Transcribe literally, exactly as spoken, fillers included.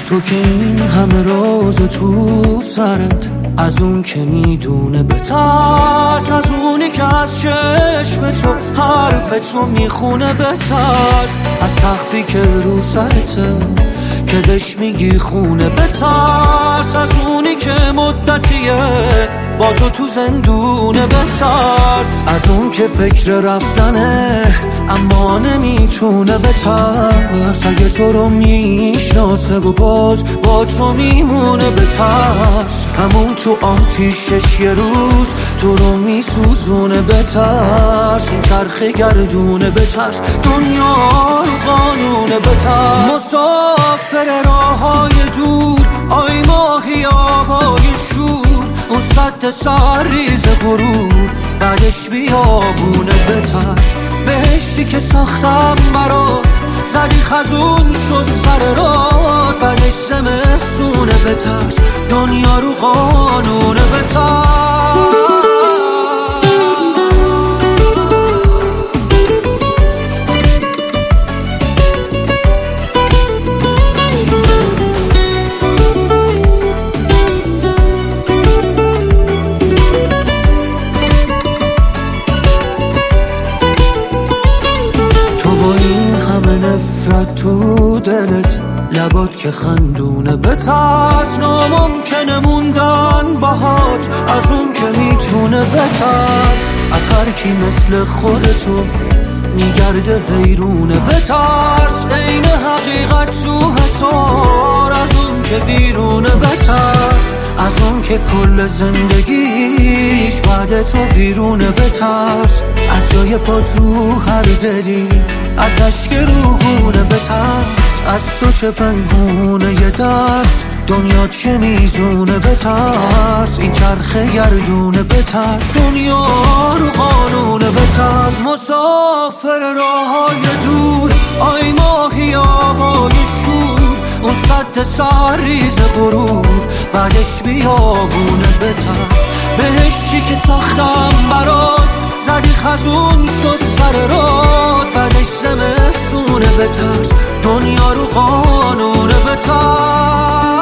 تو که این همه راز تو سرت، از اون که میدونه بترس، از اونی که از چشم تو حرف تو میخونه بترس، از سقفی که رو سرته که بهش میگی خونه بترس، از اونی که مدتیه با تو تو زندونه بترس، از اون که فکر رفتنه اما نمیتونه بترس، اگه تو رو میشناسه و باز با تو میمونه بترس، همون تو آتیشش یه روز تو رو میسوزونه بترس، این چرخه گردونه بترس، دنیا رو قانونه بترس، مسافر راههای دور آی ماهی آبای شور، اون سد سرریز غرور بعدش بیابونه بترس، بهشتی که ساختم برات زدی خزون شد سر راه، بعدش زمستونه بترس، دنیا رو قانونه بترس. نفرت تو دلت لبات که خندونه بترس، ناممکنه موندن باهات از اون که میتونه بترس، از هر کی مثل خودتو میگرده حیرونه بترس، عین حقیقت تو حسار از اون که بیرونه بترس، از اون که کل زندگیش بعد تو ویرونه بترس، از جای پات رو هر دلی از اشک روگونه بترس، از تو چه پنهونه یه درس دنیات که میزونه بترس، این چرخه گردونه بترس، دنیا رو قانونه بترس، مسافر راههای دور آی ماهی آبای شور، اون سد سرریز غرور بعدش بیابونه بترس، بهشتی که ساختم برات زدی خزون شد سر راه، بعدش زمستونه بترس، دنیا رو قانونه بترس.